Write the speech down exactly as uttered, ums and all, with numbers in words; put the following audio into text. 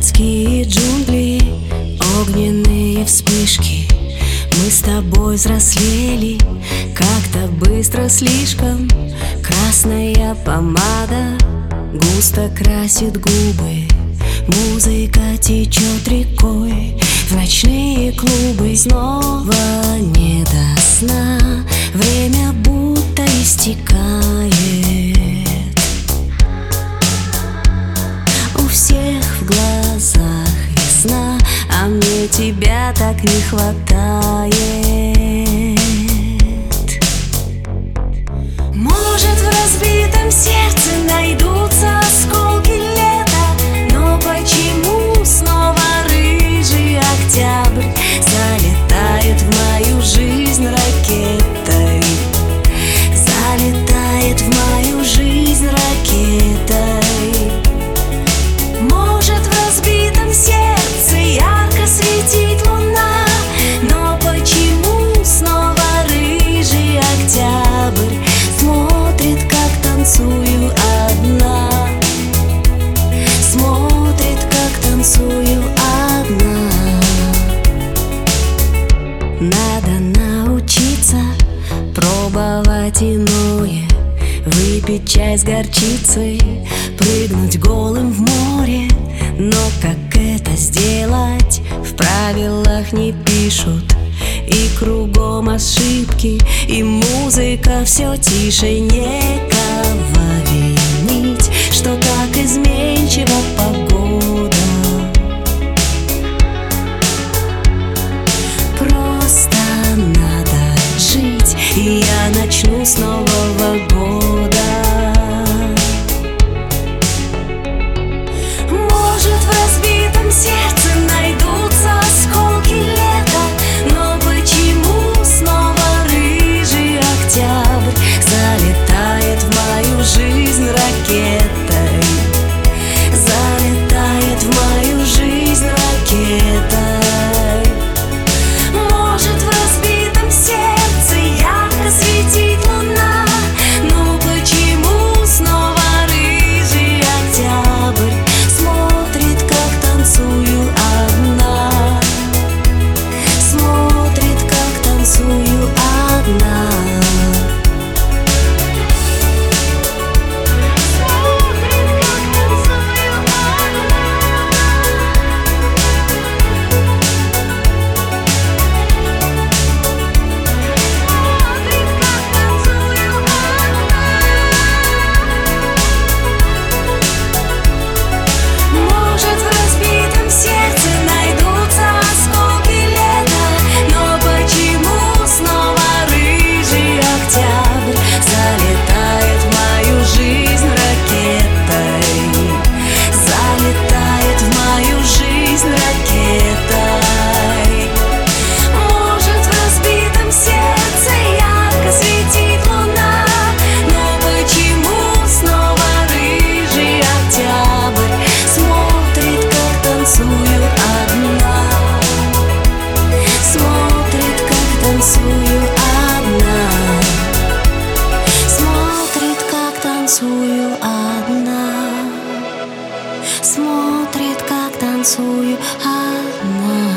райские джунгли, огненные вспышки. Мы с тобой взрослели как-то быстро слишком. Красная помада густо красит губы. Музыка течет рекой в ночные клубы. Снова не до сна, время будто истекает. У всех в глазах весна, а мне тебя так не хватает. Может, в разбитом сердце найдутся осколки лета, но почему снова рыжий октябрь залетает в мою жизнь ракетой? Залетает в мою жизнь ракетой. Может, в разбитом сердце ярко светит луна, но почему снова рыжий октябрь смотрит, как танцую одна? Смотрит, как танцую одна. Надо научиться пробовать иное, выпить чай с горчицей, прыгнуть голым в море. Но как это сделать, в правилах не пишут. И кругом ошибки, и музыка все тише. Некого винить, что так изменчива погода. Просто надо жить, и я начну с Нового года. Может, в разбитом сердце найдутся осколки лета, но почему снова рыжий октябрь залетает в мою жизнь ракетой? Залетает в мою жизнь ракетой. Может, в разбитом сердце ярко светит луна, но почему снова рыжий октябрь смотрит, как танцую одна? Смотрит, как танцую одна. Смотрит, как танцую одна.